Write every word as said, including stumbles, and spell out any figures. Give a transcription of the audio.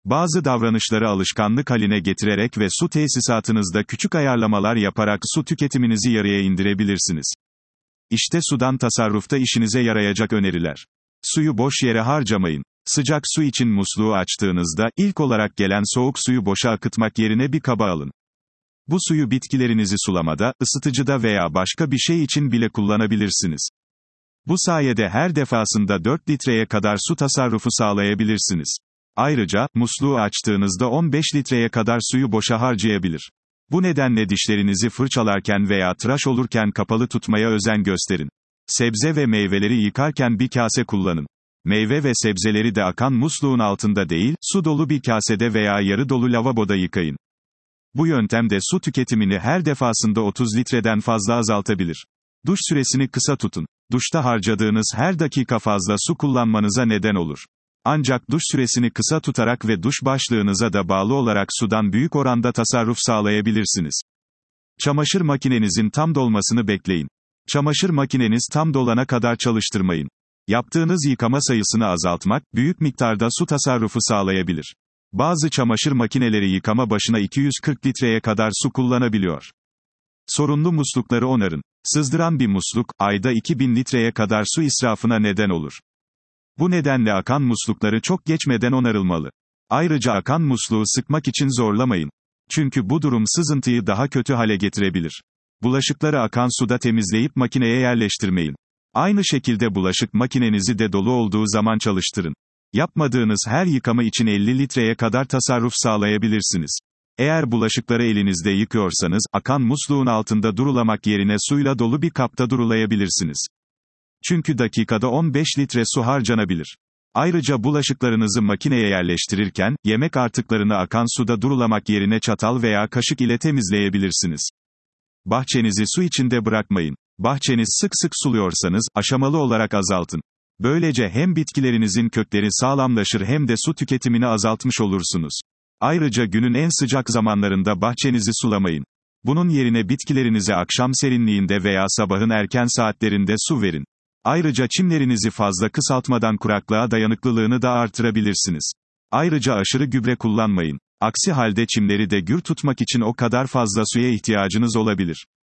Bazı davranışları alışkanlık haline getirerek ve su tesisatınızda küçük ayarlamalar yaparak su tüketiminizi yarıya indirebilirsiniz. İşte sudan tasarrufta işinize yarayacak öneriler. Suyu boş yere harcamayın. Sıcak su için musluğu açtığınızda, ilk olarak gelen soğuk suyu boşa akıtmak yerine bir kaba alın. Bu suyu bitkilerinizi sulamada, ısıtıcıda veya başka bir şey için bile kullanabilirsiniz. Bu sayede her defasında dört litreye kadar su tasarrufu sağlayabilirsiniz. Ayrıca, musluğu açtığınızda on beş litreye kadar suyu boşa harcayabilir. Bu nedenle dişlerinizi fırçalarken veya tıraş olurken kapalı tutmaya özen gösterin. Sebze ve meyveleri yıkarken bir kase kullanın. Meyve ve sebzeleri de akan musluğun altında değil, su dolu bir kasede veya yarı dolu lavaboda yıkayın. Bu yöntemde su tüketimini her defasında otuz litreden fazla azaltabilir. Duş süresini kısa tutun. Duşta harcadığınız her dakika fazla su kullanmanıza neden olur. Ancak duş süresini kısa tutarak ve duş başlığınıza da bağlı olarak sudan büyük oranda tasarruf sağlayabilirsiniz. Çamaşır makinenizin tam dolmasını bekleyin. Çamaşır makineniz tam dolana kadar çalıştırmayın. Yaptığınız yıkama sayısını azaltmak, büyük miktarda su tasarrufu sağlayabilir. Bazı çamaşır makineleri yıkama başına iki yüz kırk litreye kadar su kullanabiliyor. Sorunlu muslukları onarın. Sızdıran bir musluk, ayda iki bin litreye kadar su israfına neden olur. Bu nedenle akan muslukları çok geçmeden onarılmalı. Ayrıca akan musluğu sıkmak için zorlamayın. Çünkü bu durum sızıntıyı daha kötü hale getirebilir. Bulaşıkları akan suda temizleyip makineye yerleştirmeyin. Aynı şekilde bulaşık makinenizi de dolu olduğu zaman çalıştırın. Yapmadığınız her yıkama için elli litreye kadar tasarruf sağlayabilirsiniz. Eğer bulaşıkları elinizde yıkıyorsanız, akan musluğun altında durulamak yerine suyla dolu bir kapta durulayabilirsiniz. Çünkü dakikada on beş litre su harcanabilir. Ayrıca bulaşıklarınızı makineye yerleştirirken, yemek artıklarını akan suda durulamak yerine çatal veya kaşık ile temizleyebilirsiniz. Bahçenizi su içinde bırakmayın. Bahçeniz sık sık suluyorsanız, aşamalı olarak azaltın. Böylece hem bitkilerinizin kökleri sağlamlaşır hem de su tüketimini azaltmış olursunuz. Ayrıca günün en sıcak zamanlarında bahçenizi sulamayın. Bunun yerine bitkilerinize akşam serinliğinde veya sabahın erken saatlerinde su verin. Ayrıca çimlerinizi fazla kısaltmadan kuraklığa dayanıklılığını da artırabilirsiniz. Ayrıca aşırı gübre kullanmayın. Aksi halde çimleri de gür tutmak için o kadar fazla suya ihtiyacınız olabilir.